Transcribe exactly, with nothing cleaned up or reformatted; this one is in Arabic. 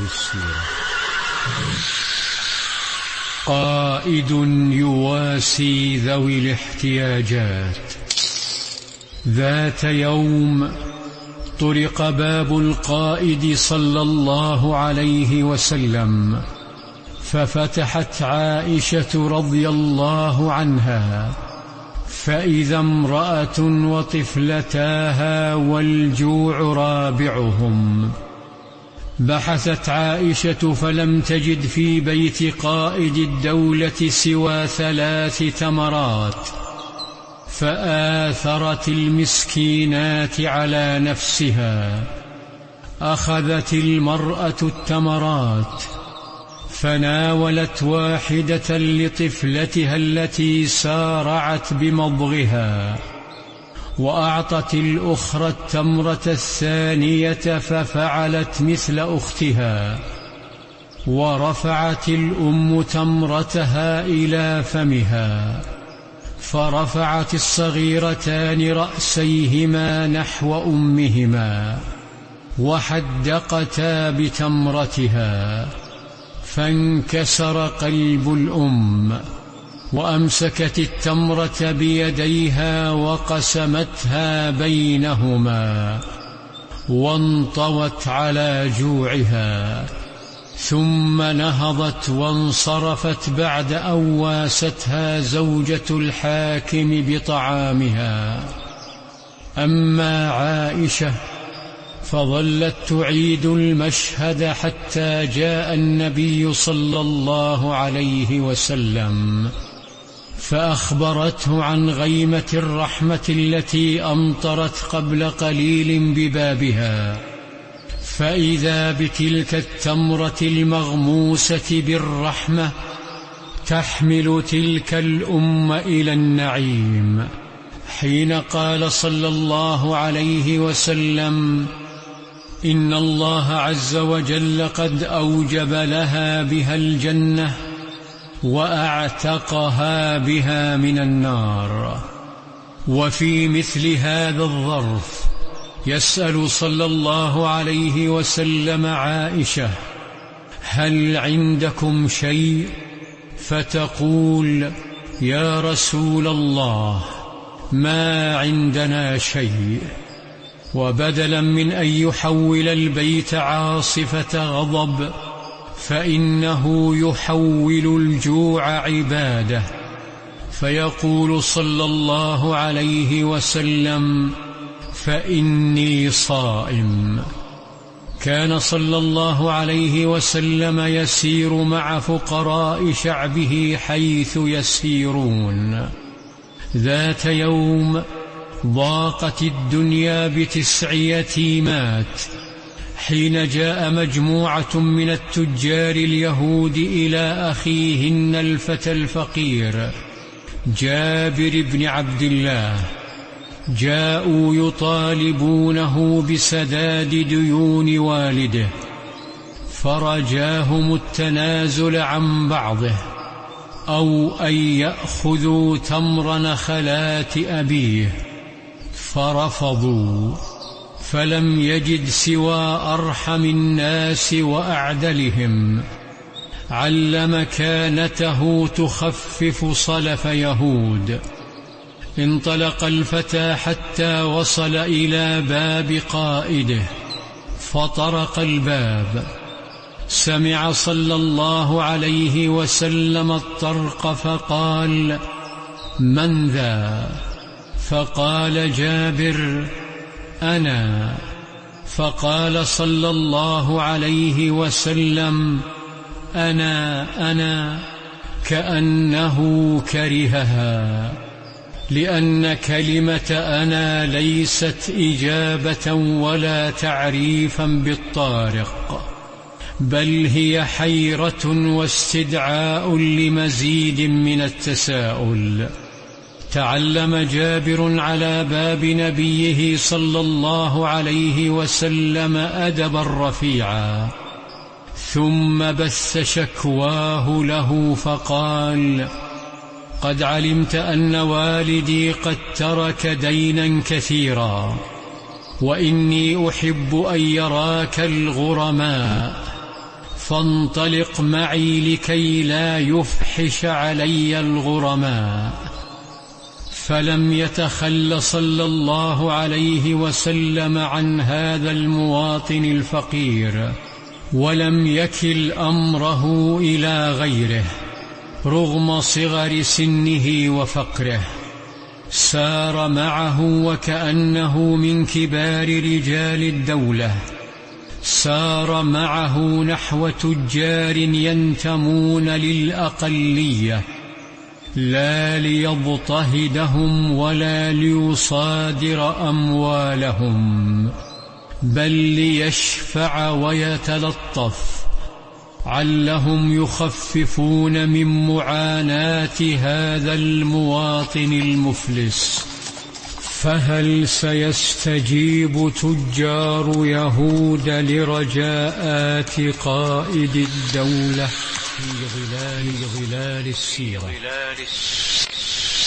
السيرة. قائد يواسي ذوي الاحتياجات. ذات يوم طرق باب القائد صلى الله عليه وسلم، ففتحت عائشة رضي الله عنها، فإذا امرأة وطفلتاها والجوع رابعهم. بحثت عائشة فلم تجد في بيت قائد الدولة سوى ثلاث تمرات، فآثرت المسكينات على نفسها. أخذت المرأة التمرات فناولت واحدة لطفلتها التي سارعت بمضغها، وأعطت الأخرى التمرة الثانية ففعلت مثل أختها، ورفعت الأم تمرتها إلى فمها، فرفعت الصغيرتان رأسيهما نحو أمهما وحدقتا بتمرتها، فانكسر قلب الأم، وأمسكت التمرة بيديها وقسمتها بينهما وانطوت على جوعها، ثم نهضت وانصرفت بعد أن واستها زوجة الحاكم بطعامها. أما عائشة فظلت تعيد المشهد حتى جاء النبي صلى الله عليه وسلم، فأخبرته عن غيمة الرحمة التي أمطرت قبل قليل ببابها، فإذا بتلك التمرة المغموسة بالرحمة تحمل تلك الأم إلى النعيم، حين قال صلى الله عليه وسلم: إن الله عز وجل قد أوجب لها بها الجنة وأعتقها بها من النار. وفي مثل هذا الظرف يسأل صلى الله عليه وسلم عائشة: هل عندكم شيء؟ فتقول: يا رسول الله، ما عندنا شيء. وبدلا من أن يحول البيت عاصفة غضب، فإنه يحول الجوع عبادة، فيقول صلى الله عليه وسلم: فإني صائم. كان صلى الله عليه وسلم يسير مع فقراء شعبه حيث يسيرون. ذات يوم ضاقت الدنيا بتسع يتيمات، حين جاء مجموعة من التجار اليهود إلى أخيهن الفتى الفقير جابر بن عبد الله. جاءوا يطالبونه بسداد ديون والده، فرجاهم التنازل عن بعضه، أو أن يأخذوا تمر نخلات أبيه، فرفضوا، فلم يجد سوى أرحم الناس وأعدلهم، علم مكانته تخفف صلف يهود. انطلق الفتى حتى وصل إلى باب قائده، فطرق الباب، سمع صلى الله عليه وسلم الطرق، فقال: من ذا؟ فقال جابر: أنا. فقال صلى الله عليه وسلم: أنا أنا، كأنه كرهها، لأن كلمة أنا ليست إجابة ولا تعريفا بالطارق، بل هي حيرة واستدعاء لمزيد من التساؤل. تعلم جابر على باب نبيه صلى الله عليه وسلم أدبا رفيعا، ثم بث شكواه له فقال: قد علمت أن والدي قد ترك دينا كثيرا، وإني أحب أن يراك الغرماء، فانطلق معي لكي لا يفحش علي الغرماء. فلم يتخل صلى الله عليه وسلم عن هذا المواطن الفقير، ولم يكل أمره إلى غيره رغم صغر سنه وفقره. سار معه وكأنه من كبار رجال الدولة، سار معه نحو تجار ينتمون للأقلية، لا ليضطهدهم ولا ليصادر أموالهم، بل ليشفع ويتلطف علهم يخففون من معاناة هذا المواطن المفلس. فهل سيستجيب تجار يهود لرجاءات قائد الدولة في ظلال ظلال السيرة؟